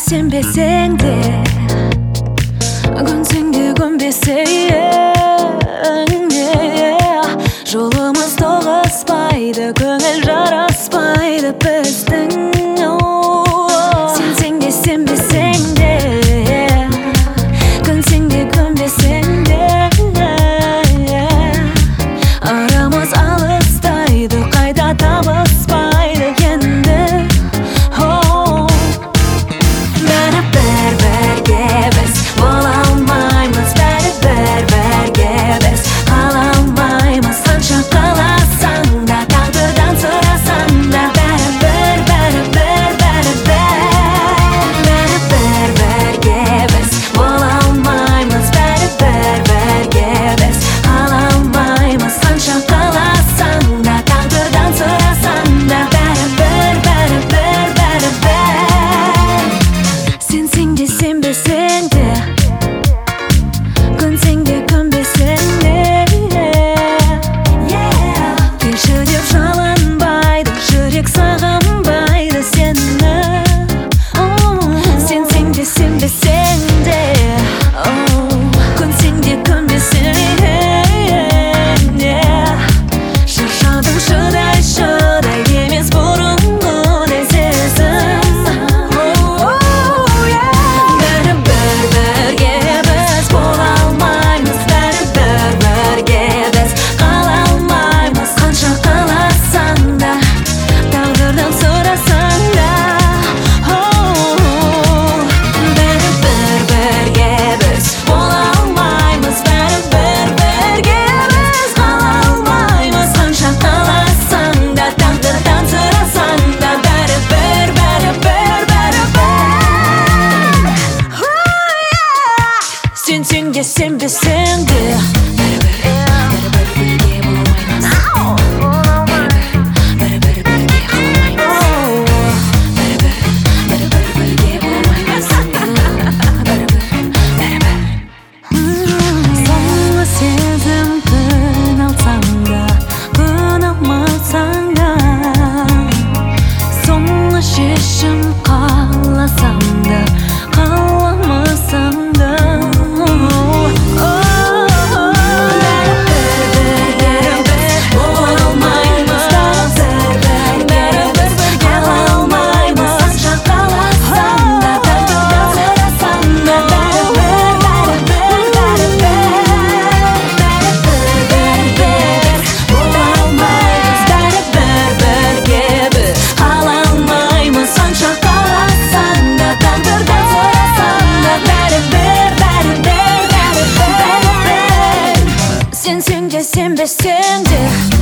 сенбесең де, көнсең де көнбесең де, жолымыз тоғыспайды, көңіл жараспайды біздің. Сенсең де сенбесең де, көнсең де көнбесең де, арамыз алыстайды, қайта табыспайды енді. Бәрібір бірге біз бола алмаймыз, бәрібір бірге біз қала алмаймыз. Қанша қаласаң да, тағдырдан сұрасаң да, бәрібір бірге біз бола алмаймыз, бәрібір бірге біз қала алмаймыз. Қанша қаласаң да, тағдырдан сұрасаң да, бәрібір сенсең де сенбесең де, көнсең де көнбесең де, келші деп жалынбайды, жүрек сағынбайды сені. Сенсең де сенбесең де, көнсең де көнбесең де, шаршадым шыдай емес бұрынғыдай сезім. Бәрібір бірге біз бола алмаймыз, бәрібір бірге біз қала алмаймыз. Қанша қаласаң да, тағдырдан сұрасаң да, бәрібір бірге біз бола алмаймыз, бәрібір бірге біз қала алмаймыз. Қанша қаласаң да, тағдырдан сұрасаң да, бәрібір сенсең де сенбесең де, бәрібір бірге бола алмаймыз, бәрібір бірге қала алмаймыз, бәрібір бірге бола алмаймыз. Соңғы сезім күн алсаң да, күн алмасаң да, соңғы шешім қаласаң да, қаламасаң да, сенсең де сенбесең де.